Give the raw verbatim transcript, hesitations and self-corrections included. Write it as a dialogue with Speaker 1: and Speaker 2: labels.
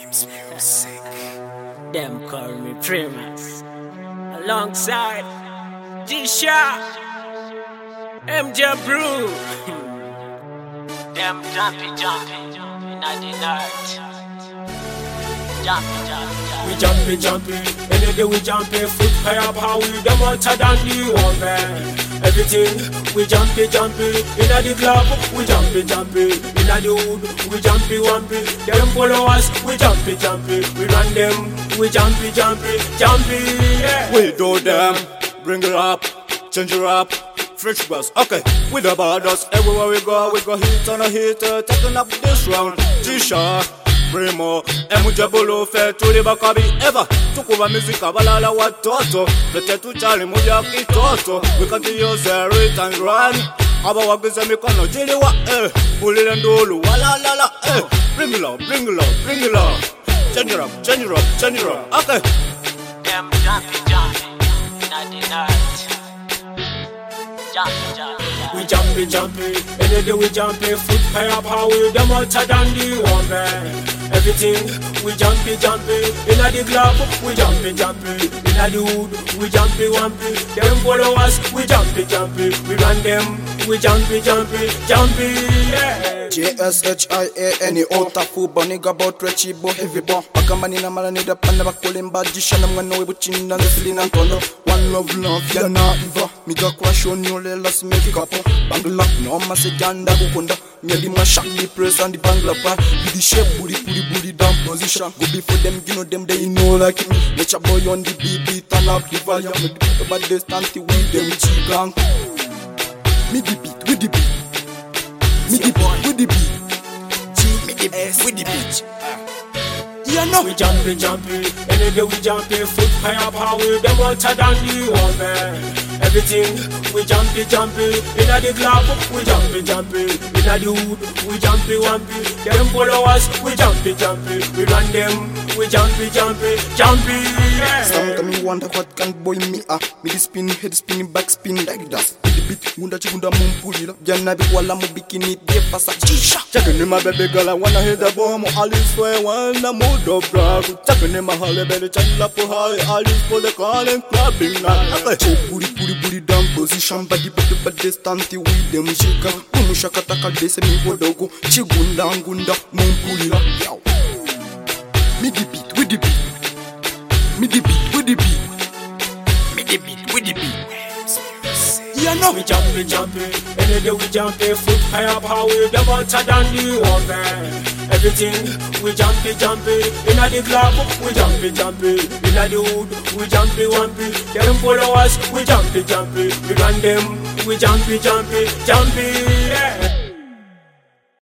Speaker 1: Music.
Speaker 2: Them call me Primus. Alongside G-Shot, M J Brew. Them jumpy jumpy in the night. Jumpy jumpy jumpy.
Speaker 3: We jumpy jumpy, any day we jumpy. Foot higher power, we them hotter than the one man. Everything we jumpy jumpy, inna the club we jumpy jumpy, inna the hood we jumpy jumpy. Them follow us, we jumpy jumpy, we run them, we jumpy jumpy jumpy. Yeah.
Speaker 1: We do them, bring it up, change it up. Fresh bass, okay, with the borders. Everywhere we go, we go hit on a hit, uh, taking up this round. G-Shot, Primo, M J Bolo, fait tous les bakabi ever. Tukuba music, abalala watoto. Vete tuchali moja kitoto. We continue zero it and run. Aba wagiza mikono jili wa eh. Ulile ndulu, wala la la eh. Bring it up, bring it up, bring it up. Change it up, change it up, change it up, okay.
Speaker 2: Them jumpy jumpy in the night. Jumpy jumpy.
Speaker 3: We jumpy jumpy, any day we jumpy. Foot higher power, we them hotter than the one man. Everything we jumpy jumpy, inna the club we jumpy jumpy, inna the hood we jumpy jumpy. Them follow us, we jumpy jumpy, we run them, we jumpy jumpy jumpy. Yeah.
Speaker 4: J S H I A N E Ota fuba nigga bout rechi bo heavy bo Pakamani na mala nida panda bakulimba Jishana mwana webu china nzili na ntono One love love ya na iva Miga kwa shoni ole las meki kapo Bangla no mase janda kukunda Nyedi ma shakli press and the bangla pa Bidi shape booty booty booty down position Go before them you know them they know like me Nature boy on the B B turn up the volume Me do about this tanti with them chigang Me the beat with the beat Me the beat with the beat G me the beat with the beat Yeah no
Speaker 3: We jumpy jumpy, any day we jumpy. Foot higher power, we them hotter than the one man. Everything we jumpy jumpy, inna the club we jumpy jumpy, inna the hood we jumpy jumpy. Them follow us, we jumpy jumpy, we run them, we jumpy jumpy jumpy. Yeah.
Speaker 4: Sometimes me wonder what can boy me ah. Me the spin head spinning back spin like that. Me the beat gunda chigunda mumpuli la. Jana bi wala mu bikini de pasa G-Shot.
Speaker 1: Checking in my baby girl, I wanna hit the bomb. Alice way wanna mood of brag. Checking in my holly belly, chatting up for high. Alice for the calling clubbing night.
Speaker 4: Okay. Booty booty booty down position. Body body body stanti with them shika. Mumusha kataka dese mi bodogo. Chigunda ngunda mumpuli la. Yow. Me the beat with the beat. Me the beat with the beat. Me the beat with the beat. Yeah no.
Speaker 3: We jumpy jumpy, any day we jumpy. Foot higher power, we them hotter than the one man. Everything we jumpy jumpy, inna the club we jumpy jumpy, inna the hood we jumpy jumpy. Them follow us, we jumpy jumpy, we run them, we jumpy jumpy jumpy. Yeah.